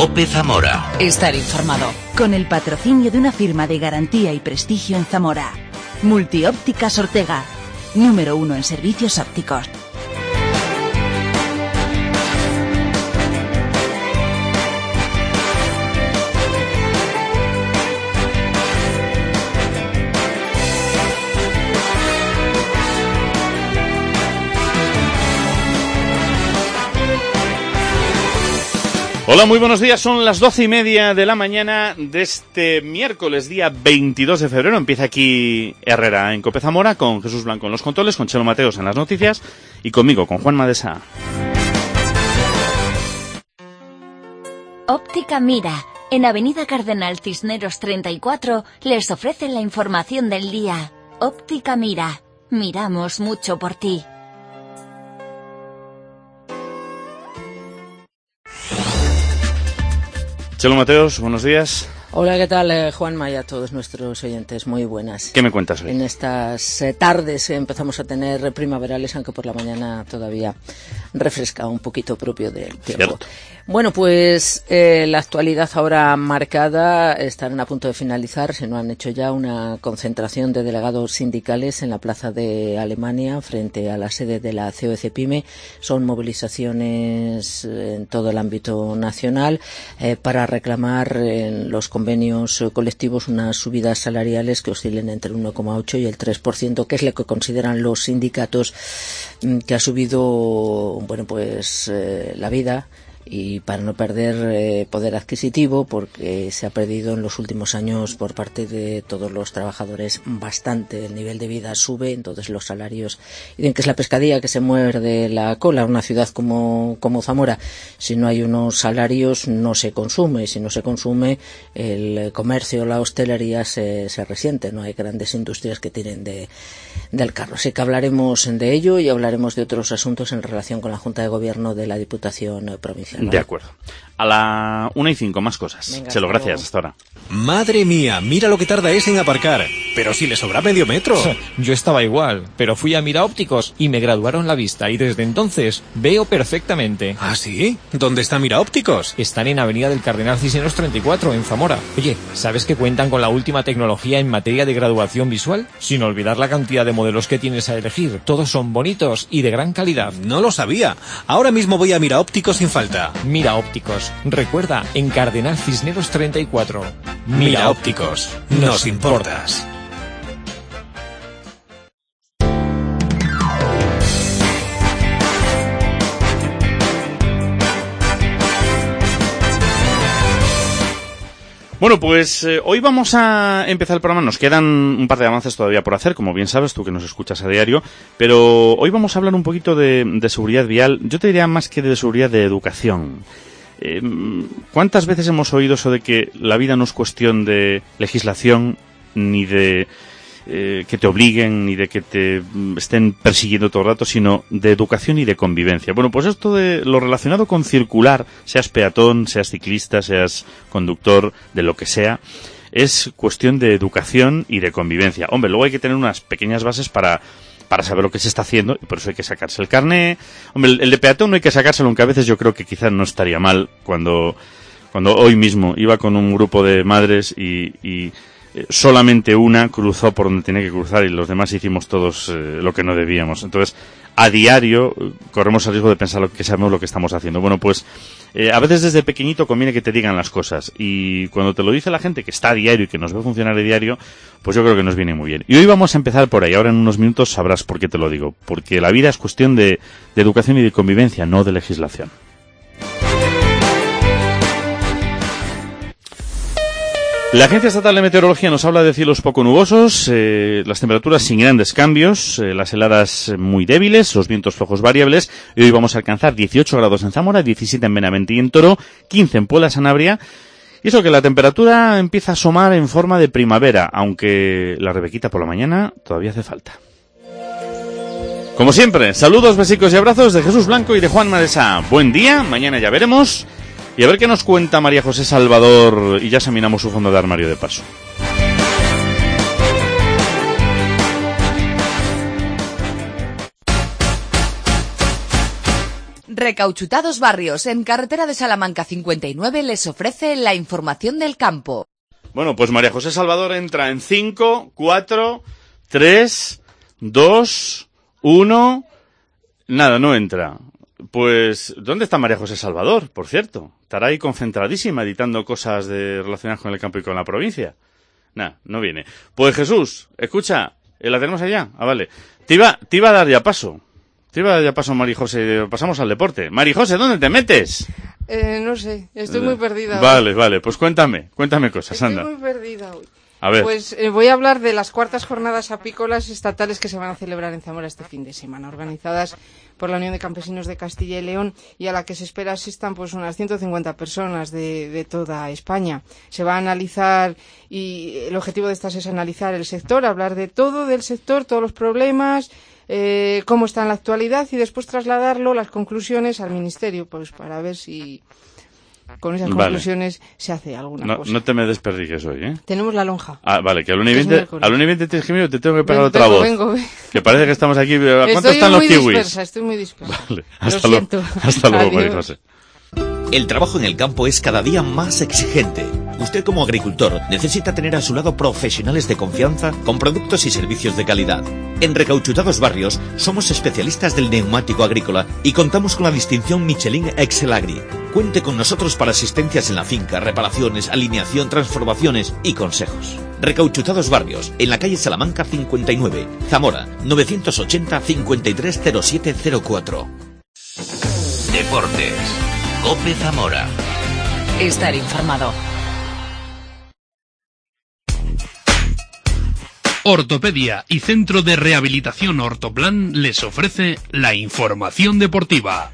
COPE Zamora. Estar informado. Con el patrocinio de una firma de garantía y prestigio en Zamora. Multiópticas Ortega. Número 1 en servicios ópticos. Hola, muy buenos días. Son las 12:30 de la mañana de este miércoles, día 22 de febrero. Empieza aquí Herrera en COPE Zamora, con Jesús Blanco en los controles, con Chelo Mateos en las noticias y conmigo, con Juanma de Sá. Óptica Mira, en Avenida Cardenal Cisneros 34, les ofrecen la información del día. Óptica Mira, miramos mucho por ti. Chelo Mateos, buenos días. Hola, ¿qué tal, Juanma, y a todos nuestros oyentes? Muy buenas. ¿Qué me cuentas hoy? En estas tardes empezamos a tener primaverales, aunque por la mañana todavía refresca un poquito propio del tiempo. Cierto. Bueno, pues la actualidad ahora marcada, estarán a punto de finalizar, si no han hecho ya, una concentración de delegados sindicales en la Plaza de Alemania frente a la sede de la COE-CEPIME. Son movilizaciones en todo el ámbito nacional para reclamar en los convenios colectivos unas subidas salariales que oscilen entre el 1,8 y el 3%, que es lo que consideran los sindicatos que ha subido, bueno, pues la vida, y para no perder poder adquisitivo, porque se ha perdido en los últimos años por parte de todos los trabajadores bastante. El nivel de vida sube, entonces los salarios, y dicen que es la pescadilla que se muerde la cola. Una ciudad como Zamora, si no hay unos salarios no se consume, y si no se consume el comercio, la hostelería se resiente, no hay grandes industrias que tiren del carro. Así que hablaremos de ello y hablaremos de otros asuntos en relación con la Junta de Gobierno de la Diputación Provincial. De acuerdo. A la 1:05, más cosas. Venga, Chelo, gracias. luego. Hasta ahora. Madre mía, mira lo que tarda ese en aparcar. Pero si le sobra medio metro. Yo estaba igual, pero fui a Mira Ópticos y me graduaron la vista y desde entonces veo perfectamente. ¿Ah, sí? ¿Dónde está Mira Ópticos? Están en Avenida del Cardenal Cisneros 34, en Zamora. Oye, ¿sabes que cuentan con la última tecnología en materia de graduación visual? Sin olvidar la cantidad de modelos que tienes a elegir. Todos son bonitos y de gran calidad. No lo sabía. Ahora mismo voy a Mira Ópticos sin falta. Mira Ópticos. Recuerda, en Cardenal Cisneros 34. Mira Ópticos. Nos importas. Bueno, pues hoy vamos a empezar el programa. Nos quedan un par de avances todavía por hacer, como bien sabes, tú que nos escuchas a diario. Pero hoy vamos a hablar un poquito de seguridad vial. Yo te diría más que de seguridad, de educación. ¿Cuántas veces hemos oído eso de que la vida no es cuestión de legislación, ni de que te obliguen, ni de que te estén persiguiendo todo el rato, sino de educación y de convivencia? Bueno, pues esto de lo relacionado con circular, seas peatón, seas ciclista, seas conductor, de lo que sea, es cuestión de educación y de convivencia. Hombre, luego hay que tener unas pequeñas bases para saber lo que se está haciendo, y por eso hay que sacarse el carné. Hombre, el de peatón no hay que sacárselo, aunque a veces yo creo que quizás no estaría mal. Cuando hoy mismo iba con un grupo de madres y solamente una cruzó por donde tenía que cruzar y los demás hicimos todos lo que no debíamos. Entonces, a diario corremos el riesgo de pensar que sabemos lo que estamos haciendo. Bueno, pues a veces desde pequeñito conviene que te digan las cosas, y cuando te lo dice la gente que está a diario y que nos ve funcionar a diario, pues yo creo que nos viene muy bien. Y hoy vamos a empezar por ahí. Ahora en unos minutos sabrás por qué te lo digo. Porque la vida es cuestión de educación y de convivencia, no de legislación. La Agencia Estatal de Meteorología nos habla de cielos poco nubosos, las temperaturas sin grandes cambios, las heladas muy débiles, los vientos flojos variables, y hoy vamos a alcanzar 18 grados en Zamora, 17 en Benavente y en Toro, 15 en Puebla, Sanabria. Y eso, que la temperatura empieza a asomar en forma de primavera, aunque la rebequita por la mañana todavía hace falta. Como siempre, saludos, besicos y abrazos de Jesús Blanco y de Juanma de Sá. Buen día, mañana ya veremos. Y a ver qué nos cuenta María José Salvador, y ya examinamos su fondo de armario de paso. Recauchutados Barrios, en carretera de Salamanca 59, les ofrece la información del campo. Bueno, pues María José Salvador entra en 5, 4, 3, 2, 1... Nada, no entra. Pues, ¿dónde está María José Salvador, por cierto? Estará ahí concentradísima editando cosas relacionadas con el campo y con la provincia. Nada, no viene. Pues Jesús, escucha, ¿la tenemos allá? Ah, vale. Te iba a dar ya paso. María José, pasamos al deporte. María José, ¿dónde te metes? No sé, estoy muy perdida. Vale, pues cuéntame cosas, anda. Estoy muy perdida hoy. A ver. Pues voy a hablar de las cuartas jornadas apícolas estatales que se van a celebrar en Zamora este fin de semana, organizadas por la Unión de Campesinos de Castilla y León, y a la que se espera asistan pues unas 150 personas de toda España. Se va a analizar, y el objetivo de estas es analizar el sector, hablar de todo del sector, todos los problemas, cómo está en la actualidad, y después trasladarlo, las conclusiones, al Ministerio, pues para ver si con esas conclusiones se hace alguna cosa. No te me desperdiques hoy, ¿eh? Tenemos la lonja. Ah, vale, que al 1 y 20 te tengo que pegar otra voz. Vengo. Que parece que estamos aquí. ¿A cuánto están los kiwis? Estoy muy dispersa. Vale, hasta luego, María José. El trabajo en el campo es cada día más exigente. Usted como agricultor necesita tener a su lado profesionales de confianza con productos y servicios de calidad. En Recauchutados Barrios somos especialistas del neumático agrícola y contamos con la distinción Michelin Excel Agri. Cuente con nosotros para asistencias en la finca, reparaciones, alineación, transformaciones y consejos. Recauchutados Barrios, en la calle Salamanca 59, Zamora, 980 530704. Deportes. COPE Zamora. Estar informado. Ortopedia y Centro de Rehabilitación Ortoplan les ofrece la información deportiva.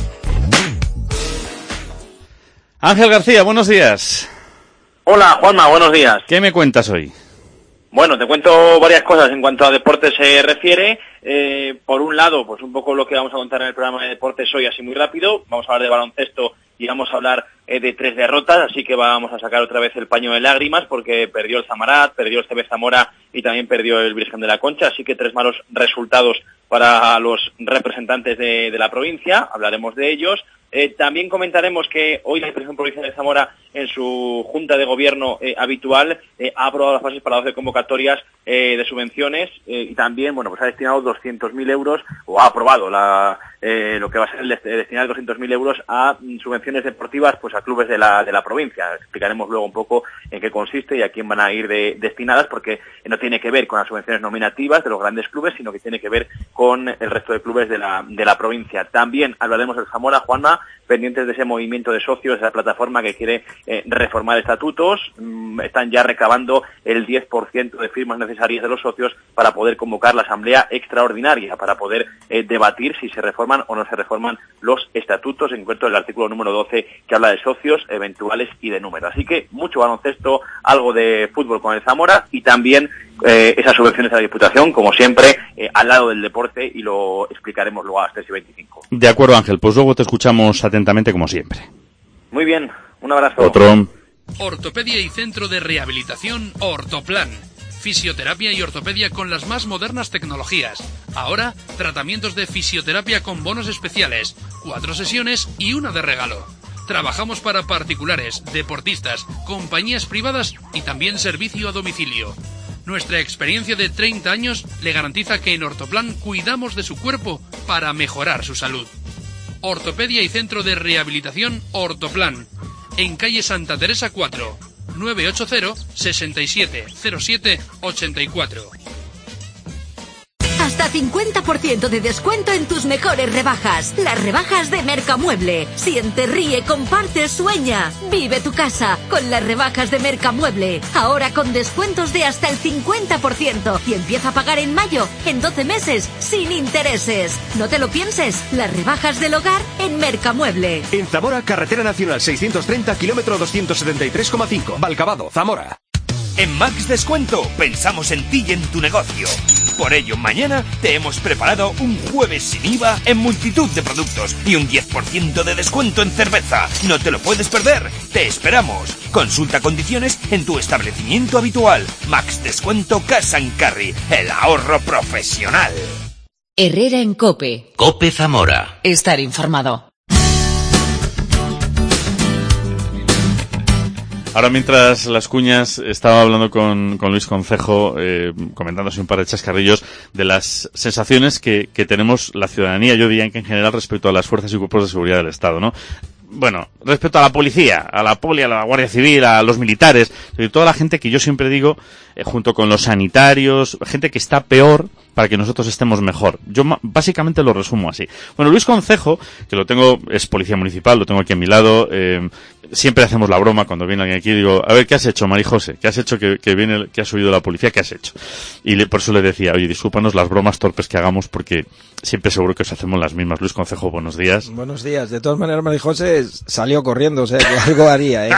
Ángel García, buenos días. Hola, Juanma, buenos días. ¿Qué me cuentas hoy? Bueno, te cuento varias cosas en cuanto a deportes se refiere. Por un lado, pues un poco lo que vamos a contar en el programa de deportes hoy, así muy rápido. Vamos a hablar de baloncesto y vamos a hablar de 3 derrotas, así que vamos a sacar otra vez el paño de lágrimas porque perdió el Zamarat, perdió el CB Zamora y también perdió el Virgen de la Concha, así que 3 malos resultados para los representantes de la provincia, hablaremos de ellos. También comentaremos que hoy la Diputación Provincial de Zamora, en su junta de gobierno habitual, ha aprobado las bases para 12 convocatorias de subvenciones y también, bueno, pues ha destinado 200.000 euros, o ha aprobado lo que va a ser destinar 200.000 euros a subvenciones deportivas, pues a clubes de la provincia. Explicaremos luego un poco en qué consiste y a quién van a ir destinadas, porque no tiene que ver con las subvenciones nominativas de los grandes clubes, sino que tiene que ver con el resto de clubes de la provincia. También hablaremos del Zamora, Juanma, pendientes de ese movimiento de socios, esa plataforma que quiere reformar estatutos. Están ya recabando el 10% de firmas necesarias de los socios para poder convocar la asamblea extraordinaria, para poder debatir si se reforman o no se reforman los estatutos, en concreto el artículo número 12 que habla de socios eventuales y de número. Así que mucho baloncesto, algo de fútbol con el Zamora y también esas subvenciones a la Diputación, como siempre, al lado del deporte, y lo explicaremos luego a las 3:25. De acuerdo, Ángel, pues luego te escuchamos atentamente como siempre. Muy bien, un abrazo. Otro. Ortopedia y Centro de Rehabilitación Ortoplan. Fisioterapia y ortopedia con las más modernas tecnologías. Ahora, tratamientos de fisioterapia con bonos especiales, 4 sesiones y una de regalo. Trabajamos para particulares, deportistas, compañías privadas y también servicio a domicilio. Nuestra experiencia de 30 años le garantiza que en Ortoplan cuidamos de su cuerpo para mejorar su salud. Ortopedia y Centro de Rehabilitación Ortoplan. En calle Santa Teresa 4, 980 67 07 84. Hasta 50% de descuento en tus mejores rebajas. Las rebajas de Mercamueble. Siente, ríe, comparte, sueña. Vive tu casa con las rebajas de Mercamueble. Ahora con descuentos de hasta el 50%. Y empieza a pagar en mayo, en 12 meses, sin intereses. No te lo pienses. Las rebajas del hogar en Mercamueble. En Zamora, Carretera Nacional 630, kilómetro 273,5. Valcabado, Zamora. En Max Descuento pensamos en ti y en tu negocio. Por ello, mañana te hemos preparado un jueves sin IVA en multitud de productos y un 10% de descuento en cerveza. No te lo puedes perder. Te esperamos. Consulta condiciones en tu establecimiento habitual. Max Descuento Casa & Carry. El ahorro profesional. Herrera en COPE. COPE Zamora. Estar informado. Ahora, mientras las cuñas, estaba hablando con Luis Concejo, comentándose un par de chascarrillos de las sensaciones que tenemos la ciudadanía, yo diría que en general, respecto a las fuerzas y cuerpos de seguridad del Estado, ¿no? Bueno, respecto a la policía, a la poli, a la Guardia Civil, a los militares, toda la gente que yo siempre digo, junto con los sanitarios, gente que está peor para que nosotros estemos mejor. Yo básicamente lo resumo así. Bueno, Luis Concejo, que lo tengo, es policía municipal, lo tengo aquí a mi lado, siempre hacemos la broma cuando viene alguien aquí, digo, a ver, ¿qué has hecho, María José? ¿Qué has hecho que has oído la policía? ¿Qué has hecho? Y por eso le decía, oye, discúlpanos las bromas torpes que hagamos, porque siempre seguro que os hacemos las mismas. Luis Concejo, buenos días. Buenos días. De todas maneras, María José salió corriendo, o sea, que algo haría,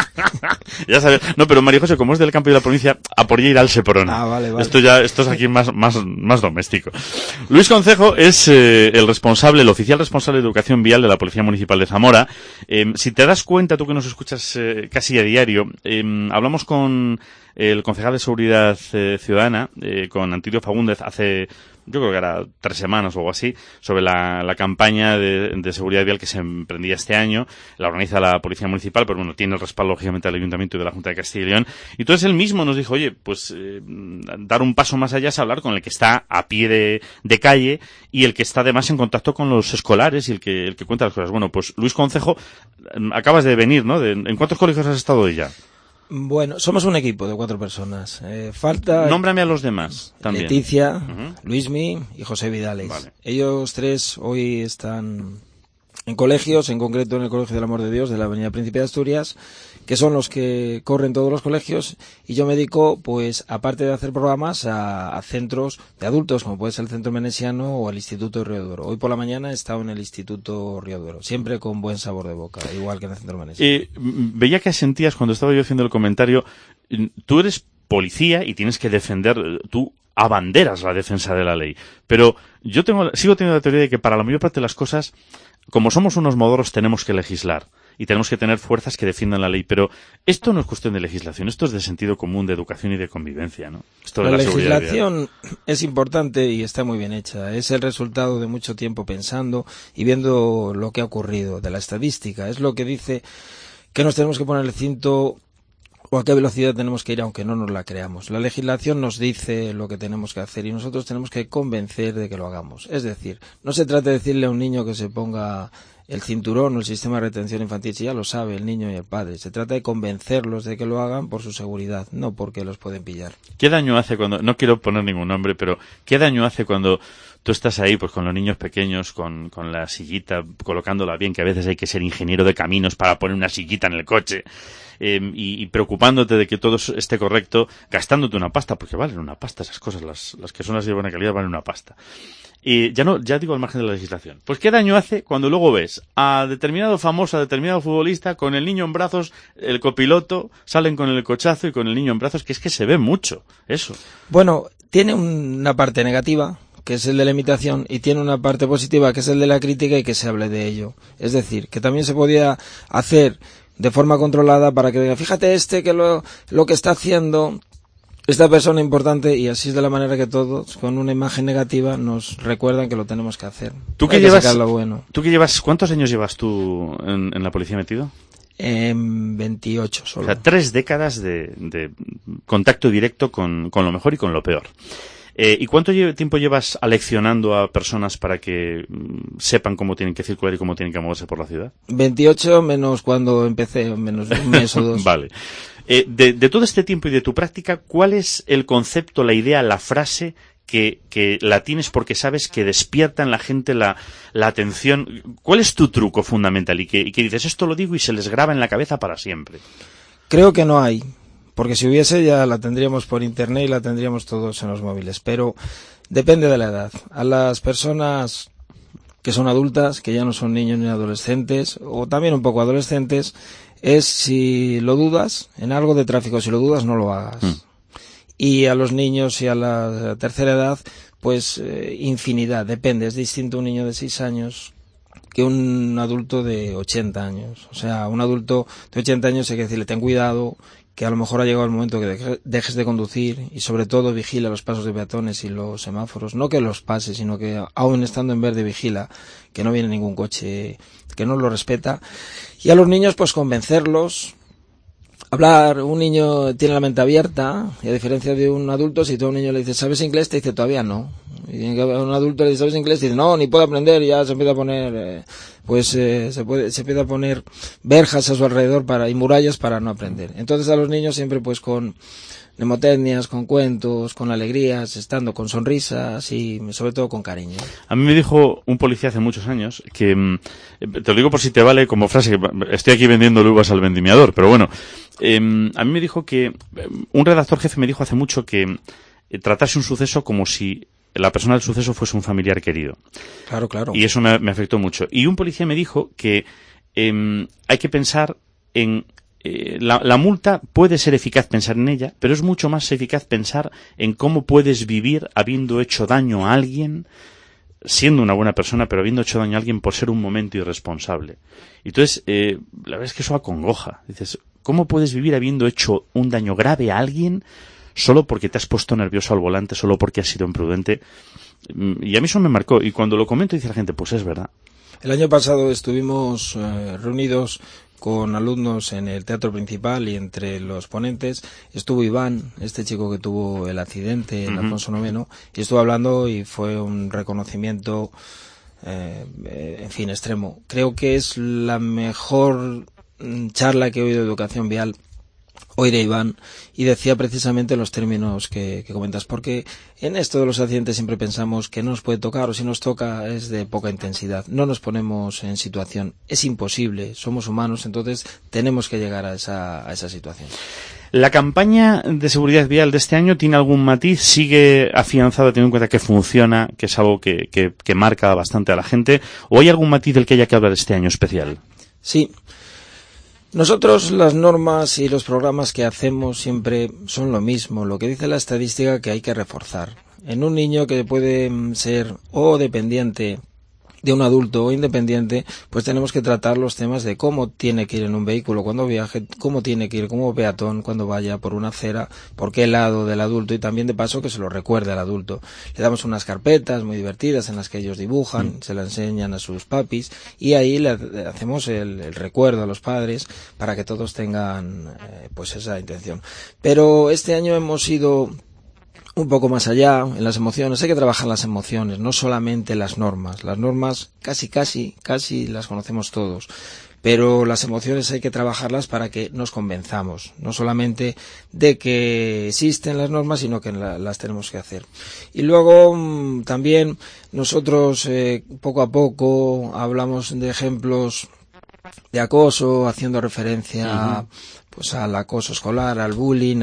Ya sabes. No, pero María José, como es del campo y de la provincia, a por ella irá al Seprona. Ah, vale. Esto es aquí más doméstico. Luis Concejo es el oficial responsable de educación vial de la Policía Municipal de Zamora. Si te das cuenta, tú que nos escuchas casi a diario, hablamos con el concejal de Seguridad Ciudadana, con Antonio Fagúndez, hace, yo creo que era 3 semanas o algo así, sobre la campaña de seguridad vial que se emprendía este año. La organiza la Policía Municipal, pero bueno, tiene el respaldo lógicamente del Ayuntamiento y de la Junta de Castilla y León. Y entonces él mismo nos dijo, oye, pues dar un paso más allá es hablar con el que está a pie de calle y el que está además en contacto con los escolares y el que cuenta las cosas. Bueno, pues Luis Concejo, acabas de venir, ¿no? ¿En cuántos colegios has estado hoy ya? Bueno, somos un equipo de 4 personas. Falta... Nómbrame a los demás también. Leticia, Luismi y José Vidales. Vale. Ellos 3 hoy están en colegios, en concreto en el Colegio del Amor de Dios de la Avenida Príncipe de Asturias, que son los que corren todos los colegios, y yo me dedico, pues, aparte de hacer programas, a centros de adultos, como puede ser el Centro Menesiano o el Instituto Río Duero. Hoy por la mañana he estado en el Instituto Río Duero, siempre con buen sabor de boca, igual que en el Centro Menesiano. Veía que asentías cuando estaba yo haciendo el comentario. Tú eres policía y tienes que defender, tú abanderas la defensa de la ley, pero yo sigo teniendo la teoría de que para la mayor parte de las cosas, como somos unos modoros, tenemos que legislar y tenemos que tener fuerzas que defiendan la ley, pero esto no es cuestión de legislación, esto es de sentido común, de educación y de convivencia, ¿no? Esto de la legislación es importante y está muy bien hecha, es el resultado de mucho tiempo pensando y viendo lo que ha ocurrido, de la estadística, es lo que dice que nos tenemos que poner el cinto o a qué velocidad tenemos que ir, aunque no nos la creamos. La legislación nos dice lo que tenemos que hacer y nosotros tenemos que convencer de que lo hagamos. Es decir, no se trata de decirle a un niño que se ponga el cinturón o el sistema de retención infantil, si ya lo sabe el niño y el padre. Se trata de convencerlos de que lo hagan por su seguridad, no porque los pueden pillar. ¿Qué daño hace cuando, no quiero poner ningún nombre, pero qué daño hace cuando tú estás ahí, pues con los niños pequeños, con la sillita, colocándola bien, que a veces hay que ser ingeniero de caminos para poner una sillita en el coche, y preocupándote de que todo esté correcto, gastándote una pasta, porque valen una pasta esas cosas, las que son así de buena calidad valen una pasta. Y ya digo al margen de la legislación. Pues qué daño hace cuando luego ves a determinado famoso, a determinado futbolista, con el niño en brazos, el copiloto, salen con el cochazo y con el niño en brazos, que es que se ve mucho, eso. Bueno, tiene una parte negativa, que es el de la imitación, y tiene una parte positiva, que es el de la crítica y que se hable de ello. Es decir, que también se podía hacer de forma controlada para que diga, fíjate que lo que está haciendo esta persona importante, y así es de la manera que todos, con una imagen negativa, nos recuerdan que lo tenemos que hacer. ¿Tú que llevas, cuántos años llevas tú en la policía metido? 28 solo. O sea, 3 décadas de contacto directo con lo mejor y con lo peor. ¿Y cuánto tiempo llevas aleccionando a personas para que sepan cómo tienen que circular y cómo tienen que moverse por la ciudad? 28 menos cuando empecé, menos un mes o 2. Vale. De todo este tiempo y de tu práctica, ¿cuál es el concepto, la idea, la frase que la tienes porque sabes que despierta en la gente la atención? ¿Cuál es tu truco fundamental? Y que dices, esto lo digo y se les graba en la cabeza para siempre. Creo que no hay. Porque si hubiese ya la tendríamos por internet y la tendríamos todos en los móviles, pero depende de la edad. A las personas que son adultas, que ya no son niños ni adolescentes, o también un poco adolescentes, es si lo dudas en algo de tráfico, si lo dudas no lo hagas. Y a los niños y a la tercera edad, pues infinidad, depende, es distinto un niño de 6 años que un adulto de 80 años. O sea, un adulto de 80 años hay que decirle, ten cuidado, que a lo mejor ha llegado el momento que dejes de conducir y sobre todo vigila los pasos de peatones y los semáforos. No que los pase, sino que aún estando en verde vigila que no viene ningún coche que no lo respeta. Y a los niños pues convencerlos hablar, un niño tiene la mente abierta, y a diferencia de un adulto, si tú a un niño le dices, ¿sabes inglés?, te dice, todavía no. Y a un adulto le dices, ¿sabes inglés?, te dice, no, ni puedo aprender, y ya se empieza a poner, se empieza a poner verjas a su alrededor y murallas para no aprender. Entonces a los niños siempre pues con mnemotecnias, con cuentos, con alegrías, estando con sonrisas y sobre todo con cariño. A mí me dijo un policía hace muchos años que, te lo digo por si te vale como frase, que estoy aquí vendiendo uvas al vendimiador, pero bueno, a mí me dijo que, un redactor jefe me dijo hace mucho que tratase un suceso como si la persona del suceso fuese un familiar querido. Claro, claro. Y eso me afectó mucho. Y un policía me dijo que hay que pensar en la multa puede ser eficaz pensar en ella, pero es mucho más eficaz pensar en cómo puedes vivir habiendo hecho daño a alguien, siendo una buena persona, pero habiendo hecho daño a alguien por ser un momento irresponsable. Entonces, la verdad es que eso acongoja. Dices, ¿cómo puedes vivir habiendo hecho un daño grave a alguien solo porque te has puesto nervioso al volante, solo porque has sido imprudente? Y a mí eso me marcó. Y cuando lo comento dice la gente, pues es verdad. El año pasado estuvimos reunidos con alumnos en el teatro principal y entre los ponentes estuvo Iván, este chico que tuvo el accidente en Alfonso IX, y estuvo hablando y fue un reconocimiento, en fin, extremo. Creo que es la mejor charla que he oído de educación vial hoy de Iván, y decía precisamente los términos que comentas, porque en esto de los accidentes siempre pensamos que no nos puede tocar, o si nos toca es de poca intensidad, no nos ponemos en situación, es imposible, somos humanos, entonces tenemos que llegar a esa situación. ¿La campaña de seguridad vial de este año tiene algún matiz? ¿Sigue afianzada teniendo en cuenta que funciona, que es algo que marca bastante a la gente, o hay algún matiz del que haya que hablar este año especial? Sí. Nosotros las normas y los programas que hacemos siempre son lo mismo, lo que dice la estadística que hay que reforzar. En un niño que puede ser o dependiente de un adulto o independiente, pues tenemos que tratar los temas de cómo tiene que ir en un vehículo cuando viaje, cómo tiene que ir como peatón cuando vaya por una acera, por qué lado del adulto, y también de paso que se lo recuerde al adulto. Le damos unas carpetas muy divertidas en las que ellos dibujan, se la enseñan a sus papis, y ahí le hacemos el recuerdo a los padres para que todos tengan pues esa intención. Pero este año hemos ido un poco más allá en las emociones. Hay que trabajar las emociones, no solamente las normas. Las normas casi las conocemos todos, pero las emociones hay que trabajarlas para que nos convenzamos, no solamente de que existen las normas, sino que las tenemos que hacer. Y luego también nosotros poco a poco hablamos de ejemplos de acoso, haciendo referencia pues al acoso escolar, al bullying,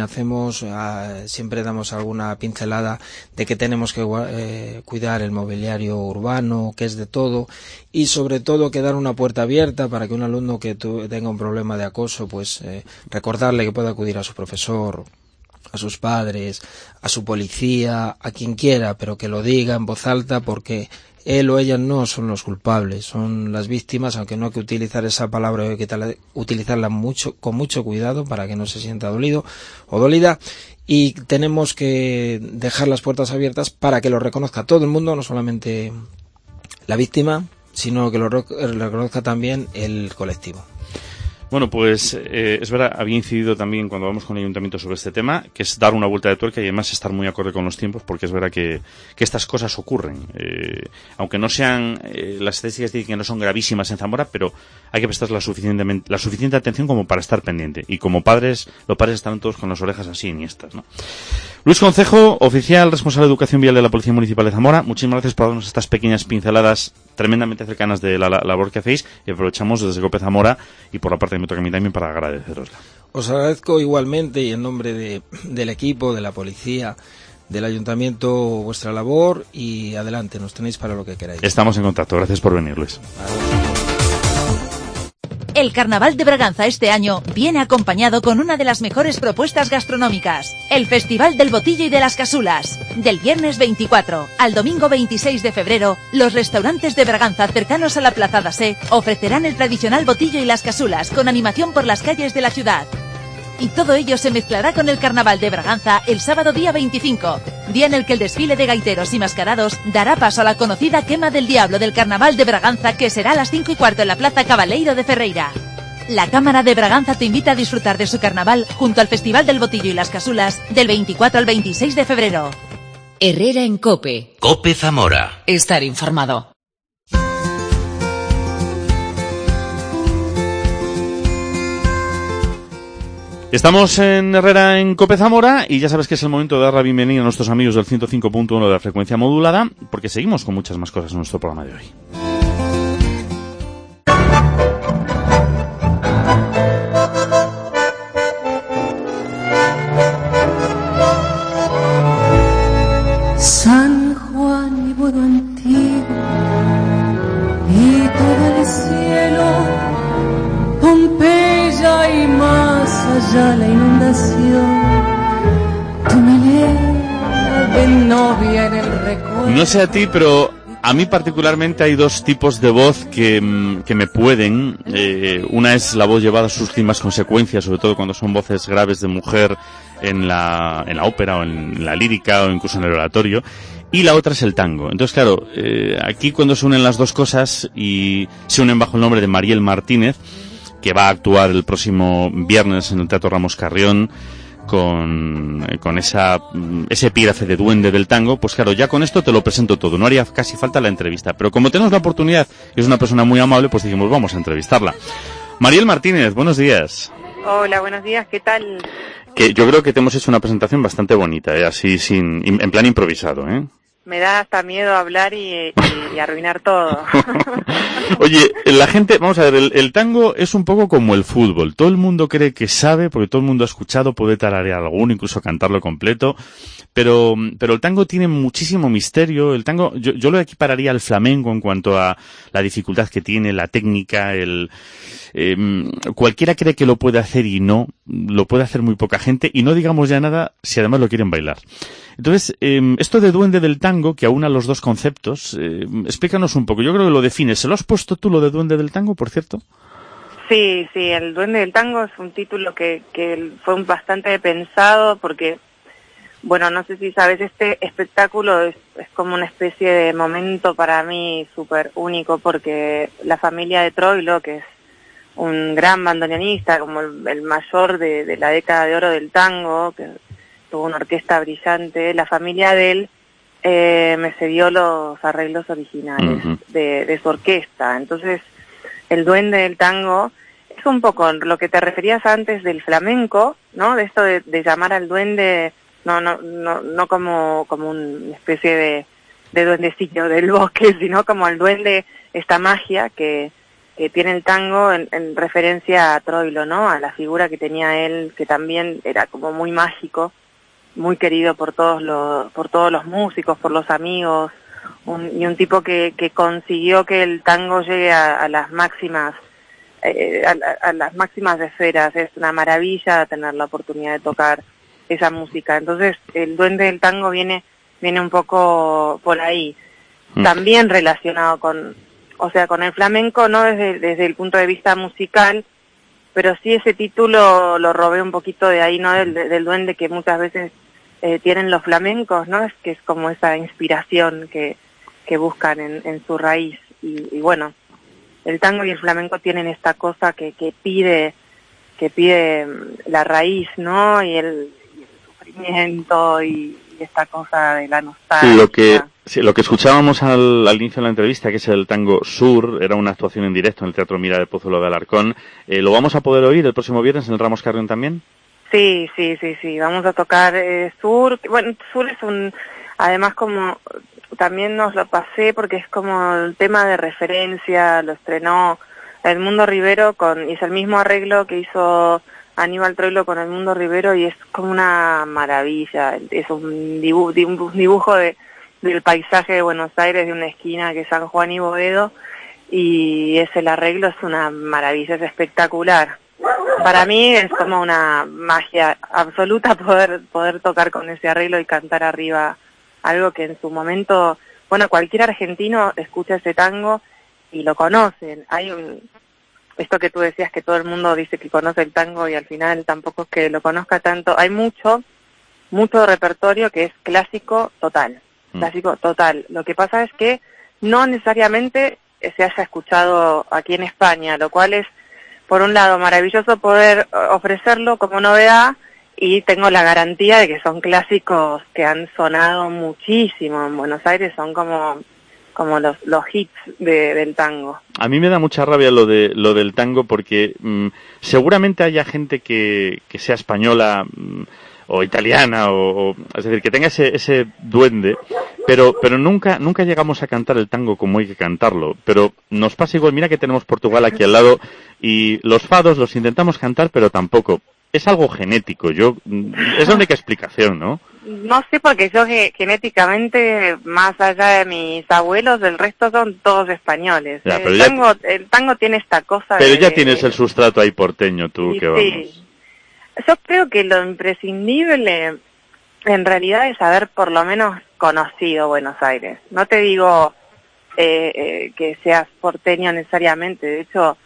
siempre damos alguna pincelada de que tenemos que cuidar el mobiliario urbano, que es de todo, y sobre todo que dar una puerta abierta para que un alumno que tenga un problema de acoso, pues recordarle que pueda acudir a su profesor, a sus padres, a su policía, a quien quiera, pero que lo diga en voz alta, porque él o ella no son los culpables, son las víctimas, aunque no hay que utilizar esa palabra, hay que utilizarla con mucho cuidado para que no se sienta dolido o dolida, y tenemos que dejar las puertas abiertas para que lo reconozca todo el mundo, no solamente la víctima, sino que lo reconozca también el colectivo. Bueno, pues es verdad, había incidido también cuando vamos con el ayuntamiento sobre este tema, que es dar una vuelta de tuerca y además estar muy acorde con los tiempos, porque es verdad que estas cosas ocurren. Aunque no sean, las estadísticas dicen que no son gravísimas en Zamora, pero hay que prestar la suficiente atención como para estar pendiente. Y como padres, los padres están todos con las orejas así enhiestas, ¿no? Luis Concejo, oficial responsable de Educación Vial de la Policía Municipal de Zamora, muchísimas gracias por darnos estas pequeñas pinceladas tremendamente cercanas de la labor que hacéis, y aprovechamos desde COPE Zamora y por la parte de me toca a mí también para agradecerosla. Os agradezco igualmente y en nombre del equipo, de la policía, del ayuntamiento, vuestra labor, y adelante, nos tenéis para lo que queráis. Estamos en contacto, gracias por venir, Luis. El Carnaval de Braganza este año viene acompañado con una de las mejores propuestas gastronómicas, el Festival del Botillo y de las Casulas. Del viernes 24 al domingo 26 de febrero, los restaurantes de Braganza cercanos a la Plaza d'Assé ofrecerán el tradicional botillo y las casulas con animación por las calles de la ciudad. Y todo ello se mezclará con el Carnaval de Braganza el sábado día 25, día en el que el desfile de gaiteros y mascarados dará paso a la conocida Quema del Diablo del Carnaval de Braganza, que será a las 5:15 en la Plaza Cabaleiro de Ferreira. La Cámara de Braganza te invita a disfrutar de su carnaval junto al Festival del Botillo y las Casulas del 24 al 26 de febrero. Herrera en COPE. COPE Zamora. Estar informado. Estamos en Herrera en COPE Zamora y ya sabes que es el momento de dar la bienvenida a nuestros amigos del 105.1 de la frecuencia modulada, porque seguimos con muchas más cosas en nuestro programa de hoy. San Juan y Bodo Antiguo y todo el cielo, Pompeya y más allá la inundación, tu melena de novia en el recuerdo. No sé a ti, pero a mí particularmente hay dos tipos de voz que me pueden. Una es la voz llevada a sus últimas consecuencias, sobre todo cuando son voces graves de mujer en la ópera o en la lírica o incluso en el oratorio. Y la otra es el tango. Entonces, claro, aquí cuando se unen las dos cosas y se unen bajo el nombre de Mariel Martínez, que va a actuar el próximo viernes en el Teatro Ramos Carrión con ese epígrafe de duende del tango, pues claro, ya con esto te lo presento todo. No haría casi falta la entrevista. Pero como tenemos la oportunidad y es una persona muy amable, pues dijimos, vamos a entrevistarla. Mariel Martínez, buenos días. Hola, buenos días, ¿qué tal? Que yo creo que te hemos hecho una presentación bastante bonita, así en plan improvisado, ¿eh? Me da hasta miedo hablar y arruinar todo. Oye, la gente, vamos a ver, el tango es un poco como el fútbol. Todo el mundo cree que sabe, porque todo el mundo ha escuchado, puede tararear alguno, incluso cantarlo completo. Pero el tango tiene muchísimo misterio. El tango, yo lo equipararía al flamenco en cuanto a la dificultad que tiene, la técnica, cualquiera cree que lo puede hacer y no, lo puede hacer muy poca gente, y no digamos ya nada si además lo quieren bailar. Entonces, esto de duende del tango, que aúna los dos conceptos, explícanos un poco. Yo creo que lo defines. ¿Se lo has puesto tú, lo de duende del tango, por cierto? Sí, el duende del tango es un título que fue bastante pensado porque, bueno, no sé si sabes, este espectáculo es como una especie de momento para mí súper único, porque la familia de Troilo, que es un gran bandoneonista, como el mayor de la década de oro del tango, que tuvo una orquesta brillante, la familia de él me cedió los arreglos originales de su orquesta. Entonces, el duende del tango es un poco lo que te referías antes del flamenco, ¿no? De esto de llamar al duende, no como una especie de duendecillo del bosque, sino como el duende, esta magia que tiene el tango en referencia a Troilo, ¿no? A la figura que tenía él, que también era como muy mágico, muy querido por todos los músicos, por los amigos, y un tipo que consiguió que el tango llegue a las máximas a las máximas esferas. Es una maravilla tener la oportunidad de tocar esa música. Entonces, el duende del tango viene un poco por ahí. También relacionado con el flamenco, no desde el punto de vista musical, pero sí ese título lo robé un poquito de ahí, ¿no? Del duende que muchas veces tienen los flamencos, ¿no? Es que es como esa inspiración que buscan en su raíz. Y bueno, el tango y el flamenco tienen esta cosa que pide la raíz, ¿no? Y el sufrimiento y esta cosa de la nostalgia. Lo que escuchábamos al inicio de la entrevista, que es el tango Sur, era una actuación en directo en el Teatro Mira de Pozuelo de Alarcón. ¿Lo vamos a poder oír el próximo viernes en el Ramos Carrión también? Sí, vamos a tocar Sur. Bueno, Sur es además como, también nos lo pasé porque es como el tema de referencia, lo estrenó Edmundo Rivero y es el mismo arreglo que hizo Aníbal Troilo con Edmundo Rivero, y es como una maravilla. Es un dibujo del paisaje de Buenos Aires, de una esquina que es San Juan y Boedo, y el arreglo es una maravilla, es espectacular. Para mí es como una magia absoluta poder tocar con ese arreglo y cantar arriba algo que en su momento, bueno, cualquier argentino escucha ese tango y lo conocen. Hay esto que tú decías, que todo el mundo dice que conoce el tango y al final tampoco es que lo conozca tanto. Hay mucho repertorio que es clásico total. Lo que pasa es que no necesariamente se haya escuchado aquí en España, lo cual es por un lado, maravilloso poder ofrecerlo como novedad, y tengo la garantía de que son clásicos que han sonado muchísimo en Buenos Aires, son como los hits del tango. A mí me da mucha rabia lo del tango porque seguramente haya gente que sea española o italiana, o es decir, que tenga ese duende, pero nunca llegamos a cantar el tango como hay que cantarlo. Pero nos pasa igual, mira que tenemos Portugal aquí al lado, y los fados los intentamos cantar, pero tampoco. Es algo genético, es la única explicación, ¿no? No sé, porque yo genéticamente, más allá de mis abuelos, el resto son todos españoles. Ya, el tango tiene esta cosa. Pero ya tienes el sustrato ahí porteño, tú, sí, que vamos. Sí. Yo creo que lo imprescindible en realidad es haber por lo menos conocido Buenos Aires. No te digo que seas porteño necesariamente, de hecho,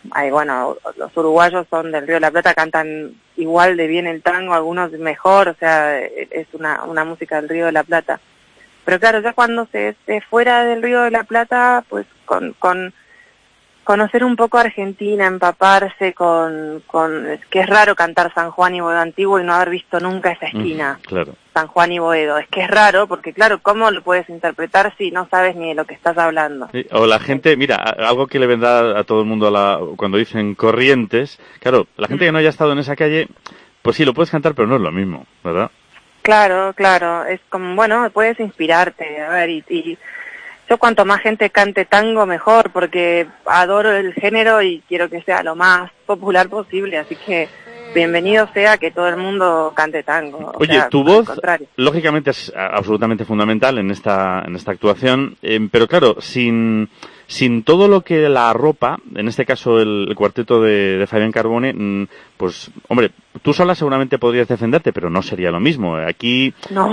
los uruguayos son del Río de la Plata, cantan igual de bien el tango, algunos mejor, o sea, es una música del Río de la Plata. Pero claro, ya cuando se esté fuera del Río de la Plata, pues con conocer un poco Argentina, empaparse es que es raro cantar San Juan y Boedo Antiguo y no haber visto nunca esa esquina. Claro. San Juan y Boedo, es que es raro porque claro, ¿cómo lo puedes interpretar si no sabes ni de lo que estás hablando? Sí, o la gente, mira, algo que le vendrá a todo el mundo cuando dicen Corrientes, claro, la gente que no haya estado en esa calle, pues sí, lo puedes cantar, pero no es lo mismo, ¿verdad? Claro, es como, bueno, puedes inspirarte, a ver, y yo cuanto más gente cante tango mejor, porque adoro el género y quiero que sea lo más popular posible, así que bienvenido sea que todo el mundo cante tango. Oye, tu voz, lógicamente, es absolutamente fundamental en esta actuación, pero claro, sin todo lo que la arropa, en este caso el cuarteto de Fabián Carbone, pues, hombre, tú sola seguramente podrías defenderte, pero no sería lo mismo. Aquí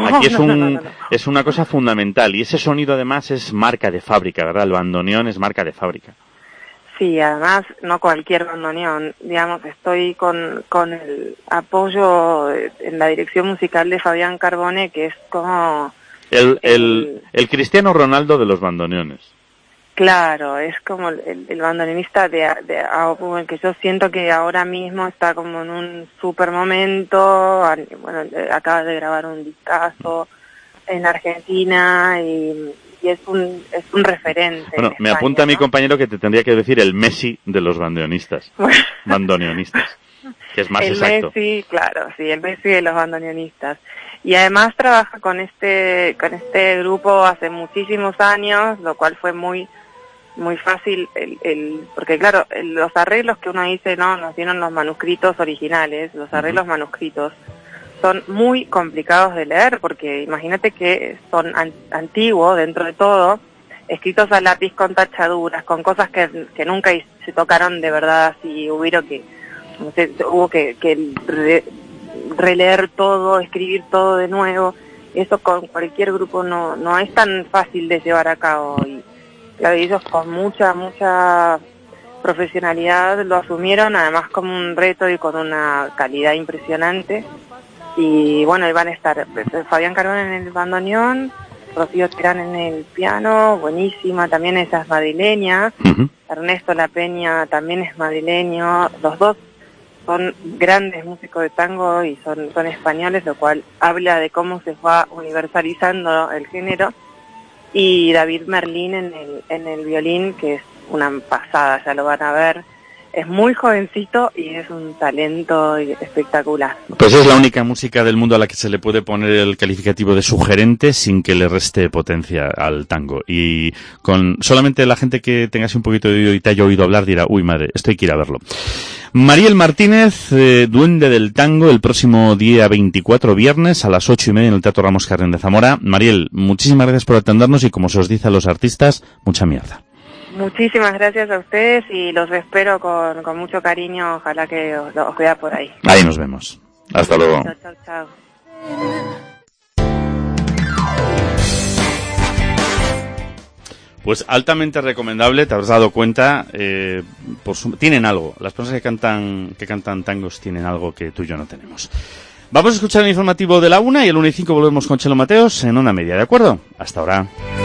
es una cosa fundamental, y ese sonido además es marca de fábrica, ¿verdad? El bandoneón es marca de fábrica. Sí, además no cualquier bandoneón, digamos, estoy con el apoyo en la dirección musical de Fabián Carbone, que es como el Cristiano Ronaldo de los bandoneones. Claro, es como el bandoneonista de que yo siento que ahora mismo está como en un super momento. Bueno, acaba de grabar un discazo en Argentina y es un referente. Bueno, me España, apunta, ¿no? Mi compañero que te tendría que decir el Messi de los bandoneonistas, que es más exacto. Messi, claro, sí, el Messi de los bandoneonistas. Y además trabaja con este grupo hace muchísimos años, lo cual fue muy fácil, porque claro, los arreglos que uno dice, no, nos dieron los manuscritos originales, los arreglos manuscritos son muy complicados de leer, porque imagínate que son antiguos dentro de todo, escritos a lápiz con tachaduras, con cosas que nunca se tocaron de verdad, así hubo que releer todo, escribir todo de nuevo. Eso con cualquier grupo no es tan fácil de llevar a cabo, y claro, ellos con mucha profesionalidad lo asumieron, además como un reto y con una calidad impresionante. Y bueno, iban a estar Fabián Carbone en el bandoneón, Rocío Terán en el piano, buenísima, también ella es madrileña, Ernesto La Peña también es madrileño, los dos son grandes músicos de tango y son españoles, lo cual habla de cómo se va universalizando el género. Y David Merlín en el violín, que es una pasada, ya lo van a ver. Es muy jovencito y es un talento espectacular. Pues es la única música del mundo a la que se le puede poner el calificativo de sugerente sin que le reste potencia al tango. Y con solamente la gente que tenga así un poquito de oído y te haya oído hablar dirá, uy madre, esto hay que ir a verlo. Mariel Martínez, duende del tango, el próximo día 24, viernes, a las 8:30 en el Teatro Ramos Carrén de Zamora. Mariel, muchísimas gracias por atendernos y, como se os dice a los artistas, mucha mierda. Muchísimas gracias a ustedes y los espero con mucho cariño. Ojalá que os vea por ahí. Ahí nos vemos. Hasta luego. Chao. Pues altamente recomendable, te habrás dado cuenta, tienen algo. Las personas que cantan tangos tienen algo que tú y yo no tenemos. Vamos a escuchar el informativo de la 1 y el 1:05 volvemos con Chelo Mateos en Onda Media, ¿de acuerdo? Hasta ahora.